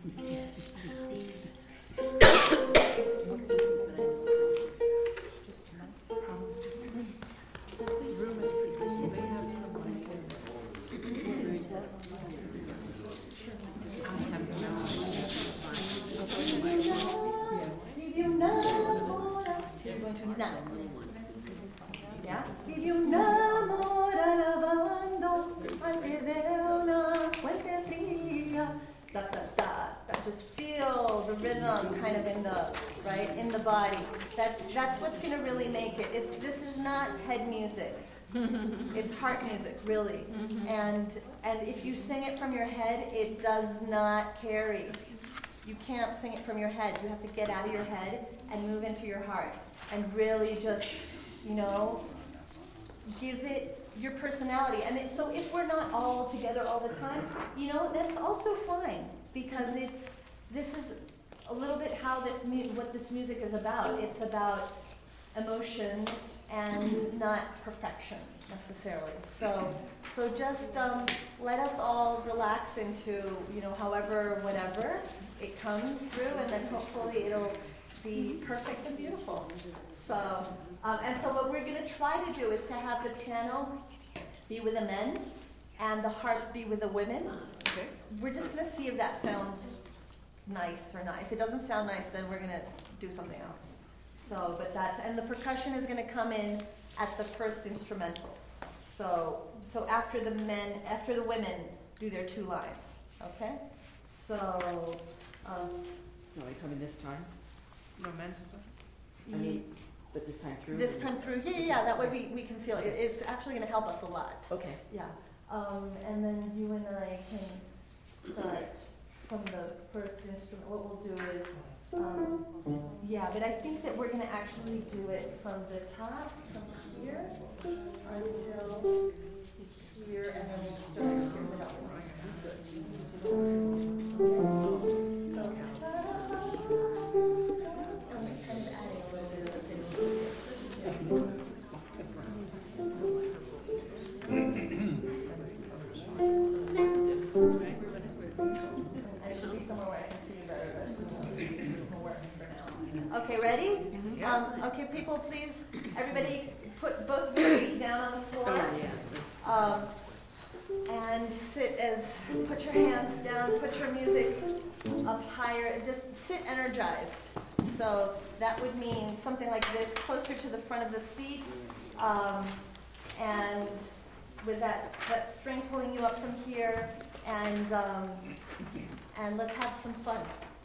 That's what's going to really make it. This is not head music. It's heart music, really. And if you sing it from your head, it does not carry. You can't sing it from your head. You have to get out of your head and move into your heart and really just, give it your personality. And so if we're not all together all the time, that's also fine, because this is a little bit what this music is about. It's about emotion and not perfection necessarily. So just let us all relax into however, whatever it comes through, and then hopefully it'll be perfect and beautiful. So so what we're going to try to do is to have the piano be with the men and the harp be with the women. Okay. We're just going to see if that sounds nice or not. If it doesn't sound nice, then we're going to do something else. And the percussion is going to come in at the first instrumental. So after the women do their two lines, okay? So, no, they come in this time? No, men's stuff? I mean, but this time through? This time through, yeah. That way we can feel it. It's actually going to help us a lot. Okay. Yeah. And then you and I can start from the first instrument. What we'll do is, but I think that we're going to actually do it from the top, from here, until here, and then we'll start here without kind of adding a little bit of Okay, ready? Mm-hmm. Okay, people, please, everybody put both of your feet down on the floor. And put your hands down, put your music up higher, just sit energized. So that would mean something like this, closer to the front of the seat, and with that string pulling you up from here, and let's have some fun.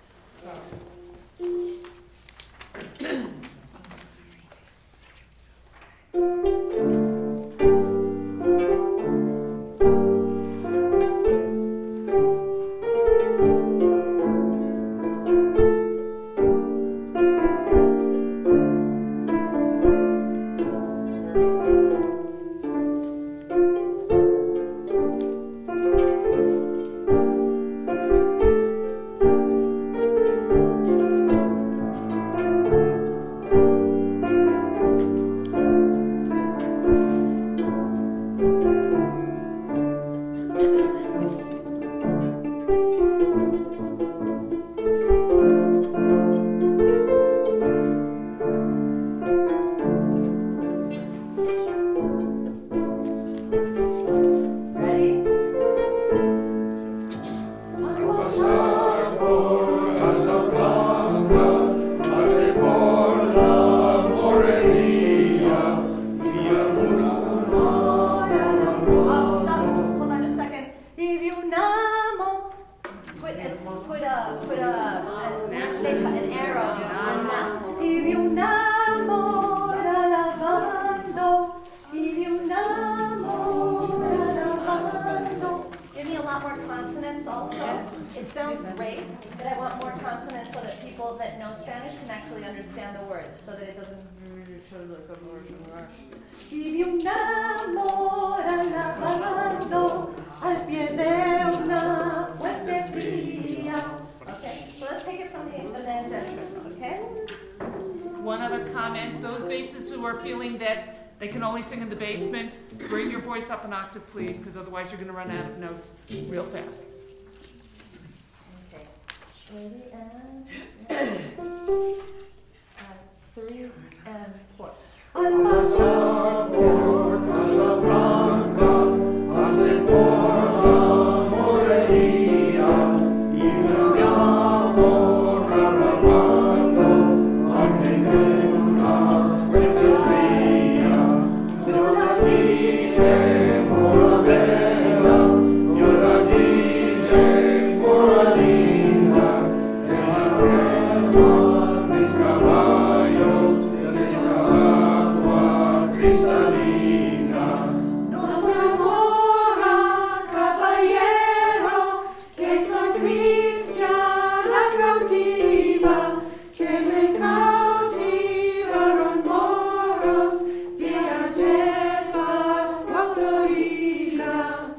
Sing in the basement, bring your voice up an octave, please, because otherwise you're going to run out of notes real fast. Okay. Ready, and 3 and 4. Al pasar por Casablanca, pasé por la Morería y mi amor arrabando ante una fuente fría. Yo la dije moradera, yo la dije moradina, dejaré mis caballos de esta agua cristalina. Nos enamora, caballero, que soy cristiana cautiva, que me cautivaron moros, día de Pascua florida.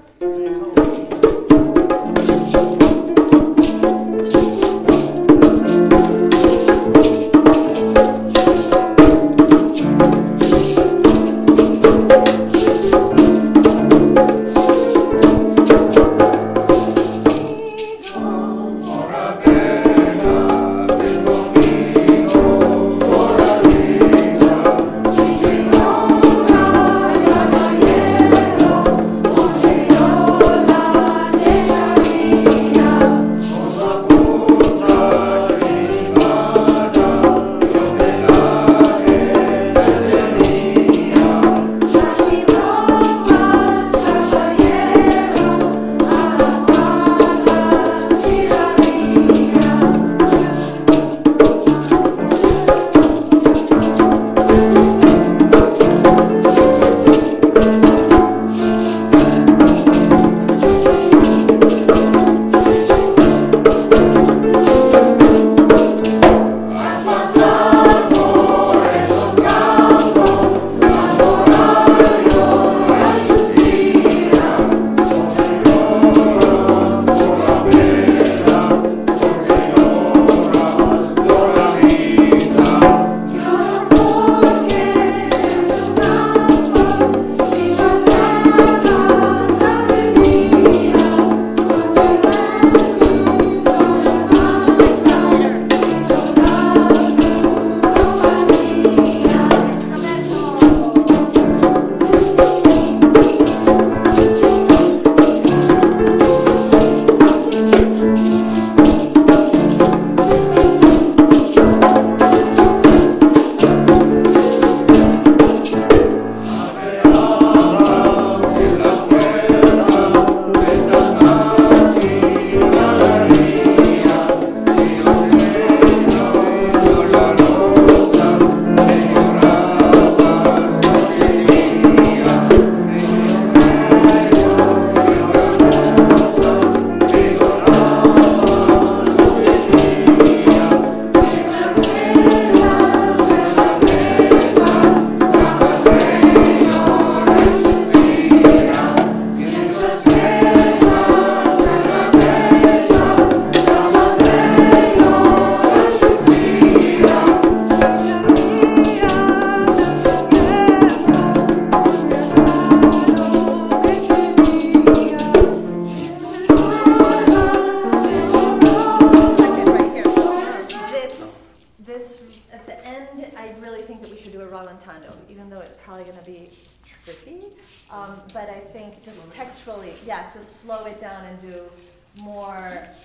Rallentando, even though it's probably going to be tricky. But I think just textually, yeah, just slow it down and do more.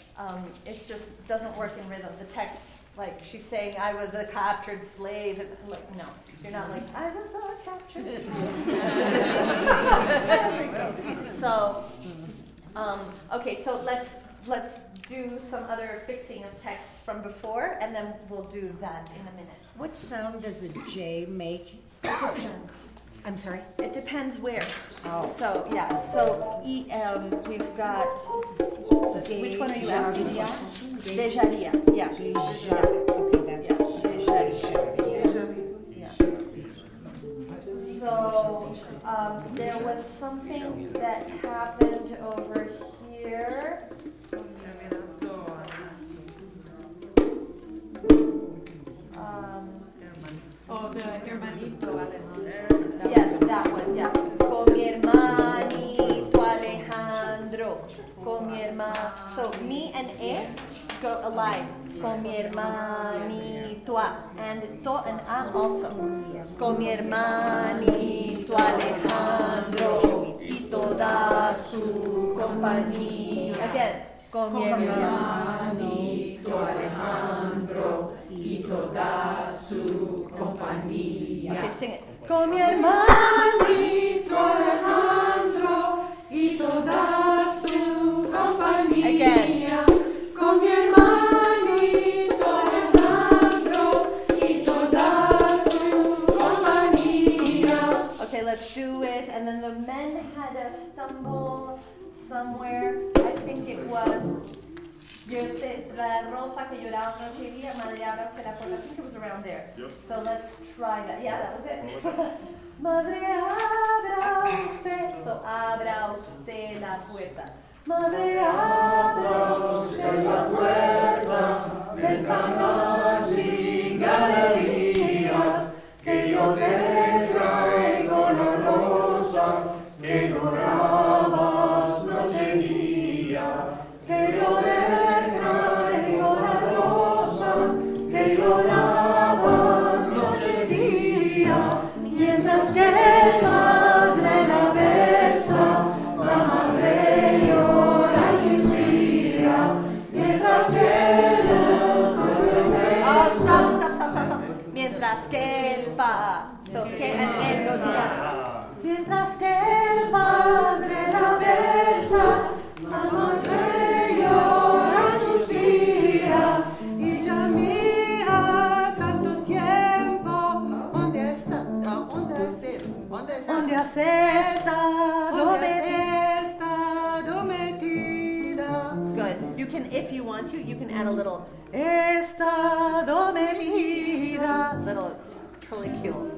It just doesn't work in rhythm. The text, like she's saying, I was a captured slave. And like, no, you're not like, I was a captured slave. So, okay, so let's do some other fixing of text from before, and then we'll do that in a minute. What sound does a J make? It depends. I'm sorry? It depends where. Oh. So, yeah, so we've got, which one are you asking? Dejaria, yeah. Deja. Okay, that's Yeah. So, there was something that happened over here. The hermanito Alejandro. Yes, that one, yeah. Con mi hermanito Alejandro. Con mi hermano. So, mi and go alive. Con mi hermanito A. And to and a also. Con mi hermanito Alejandro y toda su compañía. Again. Con mi hermanito Alejandro y toda su compañía. Okay, sing it. Con mi hermanito Alejandro y toda su compañía. Again. Con mi hermanito Alejandro y toda su compañía. Okay, let's do it. And then the men had a stumble somewhere. I think it was La Rosa que lloraba noche y día, Madre abra usted la puerta. I think it was around there. Yep. So let's try that. Yeah, that was it. Madre abra usted. So abra usted la puerta. Madre abra usted la puerta. Ventanas y galerías. Que yo te traigo la rosa que llorabas noche y día. Que yo te traigo la rosa que llorabas noche y día. Mientras que el padre la besa, la madre llora y suspira. Mientras que mientras que el mientras que el padre la besa, la madre llora y suspira. Y ya mira tanto tiempo, ¿dónde has estado metida? Good. You can, if you want to, you can add a little estado metida. Little trillicule.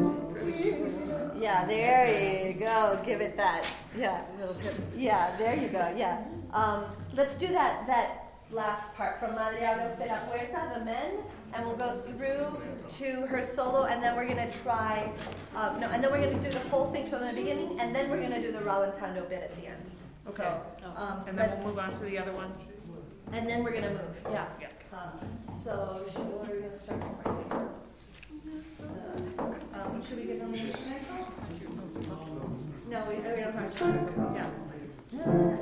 Yeah, there you go. Give it that. Yeah. Yeah, there you go. Yeah. Let's do that last part from Madre abra usted la puerta, the men, and we'll go through to her solo, and then we're gonna try. And then we're gonna do the whole thing from the beginning, and then we're gonna do the rallentando bit at the end. Okay. So, And then we'll move on to the other ones. and then we're gonna move. Yeah. Yeah. So what are we gonna start from right here? Should we give them the instrumental? No, we don't have to. Yeah.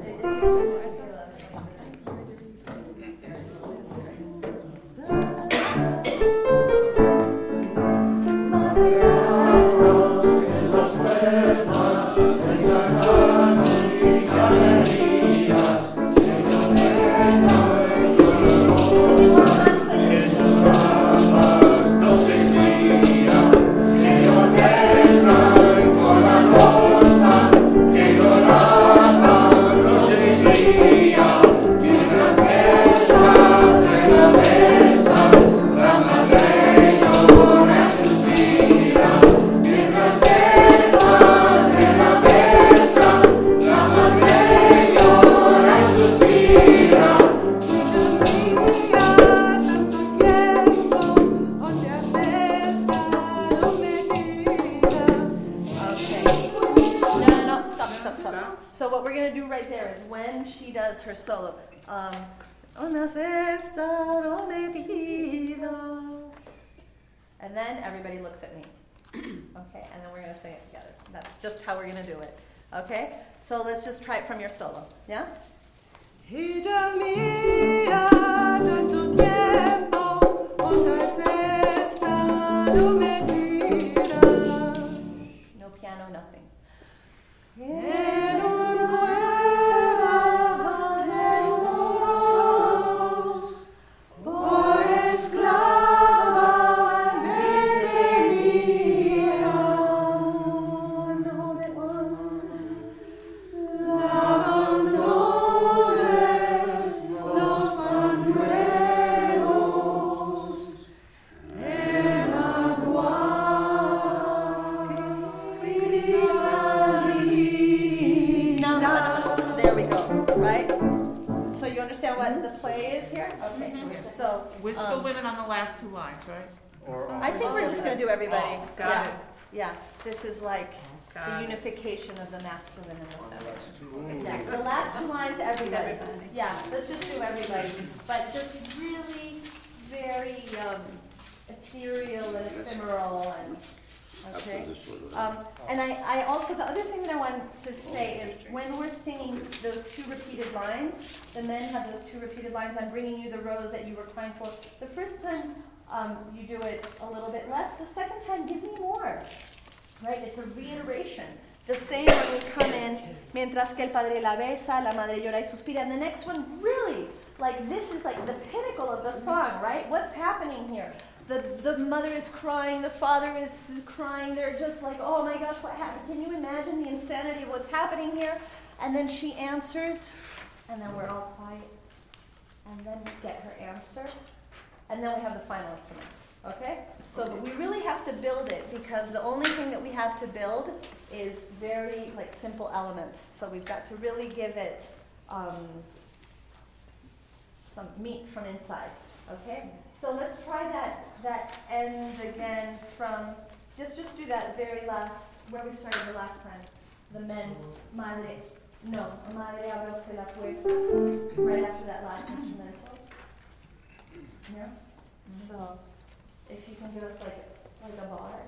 So what we're going to do right there is when she does her solo, ¿Dónde has estado metida? And then everybody looks at me. Okay, and then we're going to sing it together. That's just how we're going to do it. Okay, so let's just try it from your solo. Yeah? Hija mía, tanto tiempo, ¿dónde has estado metida? No piano, nothing. En un cueva de luz, por esclava me tenía. Lavan dolores los pañuelos en aguas cristalinas. There we go, right? So you understand what the play is here? Okay, so. We're still living on the last two lines, right? I think we're just going to do everybody. Oh, got it. Yeah, this is like Got the it. unification of the masculine and the feminine. Exactly. The last two lines, everybody. Everybody. Yeah, let's just do everybody. But just really very ethereal and ephemeral and, okay? And I also, the other thing that I want to say is when we're singing those two repeated lines, the men have those two repeated lines, I'm bringing you the rose that you were crying for. The first time you do it a little bit less, the second time give me more. Right? It's a reiteration. The same when we come in, mientras que el padre la besa, la madre llora y suspira. And the next one, really, like this is like the pinnacle of the song, right? What's happening here? The mother is crying, the father is crying. They're just like, oh my gosh, what happened? Can you imagine the insanity of what's happening here? And then she answers, and then we're all quiet. And then we get her answer. And then we have the final instrument. Okay? So but we really have to build it because the only thing that we have to build is very like simple elements. So we've got to really give it some meat from inside. Okay? So let's try that end again from just do that very last where we started the last time. The men madre abre usted la puerta right after that last instrumental. Yeah? So if you can give us like a bar.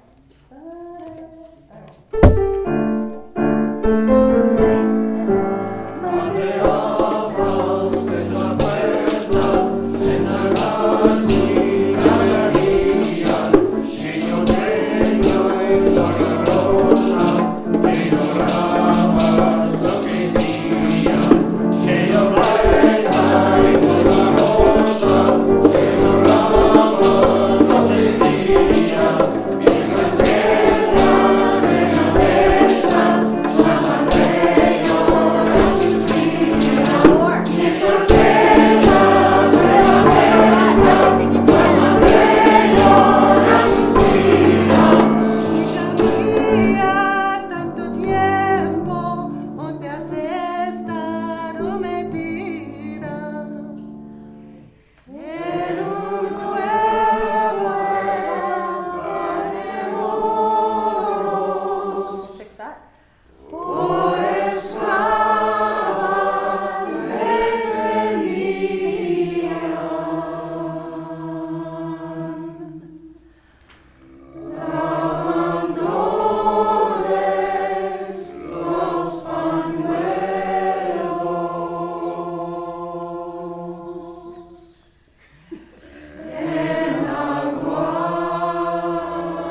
Madre, abra usted la puerta, en la galería, que yo tengo en la carroza, que llorabas lo que día, que yo baila y por la rosa, que llorabas lo que día, que no espera de cabeza, la madre llora sus días, que no espera de cabeza, la madre llora sus días. Hacía tanto tiempo donde has estado metida en un cueva de moros, Fix that. por esclava me tenían. Abandones los pañuelos en aguas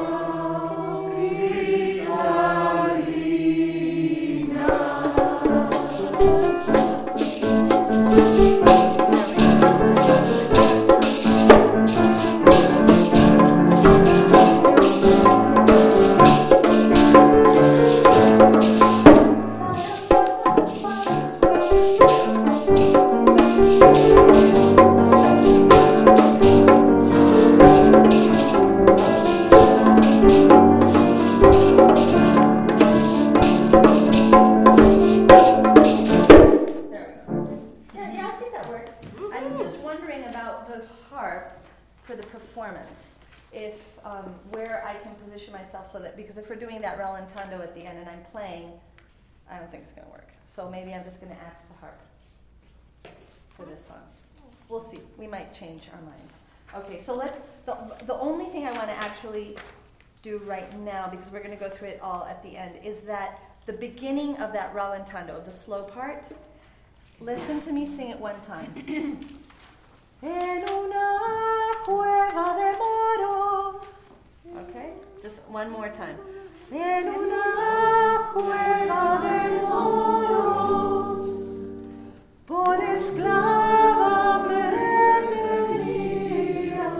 There we go. Yeah, I think that works. I'm just wondering about the harp for the performance. If where I can position myself so that because if we're doing that rallentando at the end and I'm playing, I don't think it's gonna work. So maybe I'm just gonna axe the harp for this song. We'll see. We might change our minds. Okay, so let's. The only thing I want to actually do right now, because we're going to go through it all at the end, is that the beginning of that rallentando, the slow part. Listen to me sing it one time. En una cueva de moros. Okay, just one more time. En una cueva de moros, por esclava me tenían.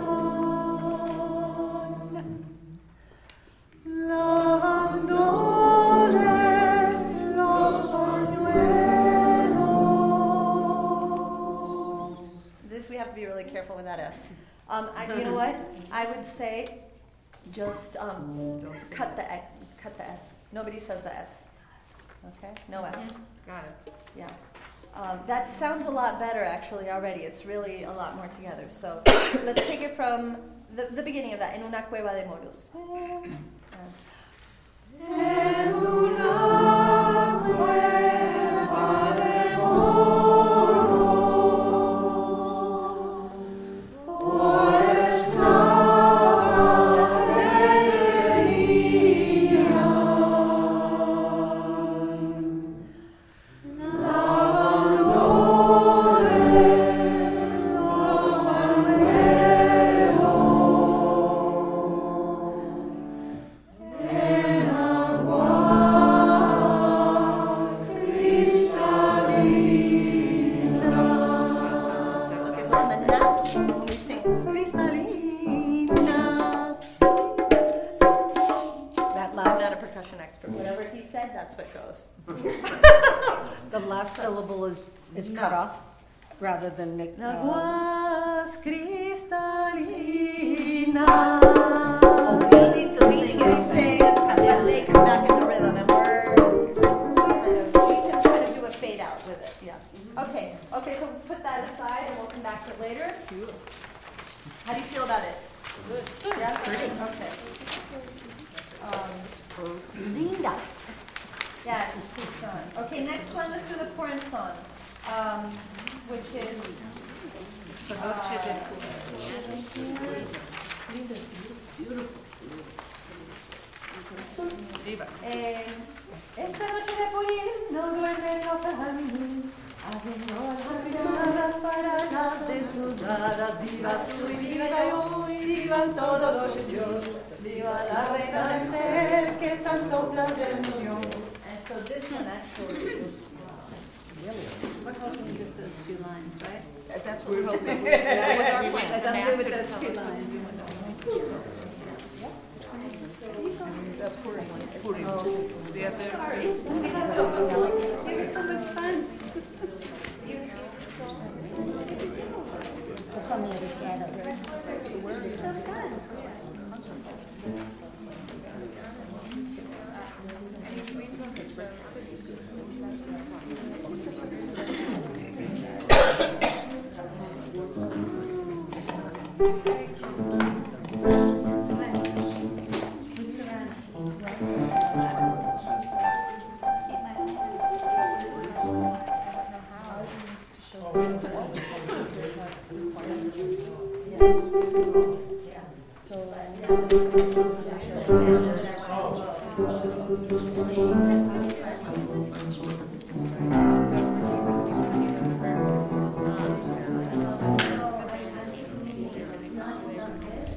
Lavándoles los pañuelos. This we have to be really careful with that S. You know what? I would say just cut the S. Nobody says the S. Okay? No S. Got it. Yeah. That sounds a lot better actually already. It's really a lot more together. So let's take it from the beginning of that. En una cueva de moros. en una cueva de moros. Okay, so on the na, we sing cristalinas. That I'm not a last, percussion expert. Whatever he said, that's what goes. the last syllable is cut off rather than, Aguas cristalinas. oh, really? We still sing, yeah, they come back in the rhythm, and we can kind of do a fade out with it, yeah. Okay, so we'll put that aside and we'll come back to it later. How do you feel about it? Good. Yeah, okay. Linda. Yeah, it's fun. Okay, next one, let's do the Corazon, which is. Esta noche de Purín no duermen los ángeles, abriendo las miradas para las desnudadas, viva tú y viva yo, y vivan todos los yo, viva la reina del ser que tanto placer nos dio. And so this one actually was We're hoping just those 2 lines, right? That's what we're hoping. That was our plan. I'm good with those 2 lines. The Purim one. The other. Sorry. It was so much fun. what's on the other side of it?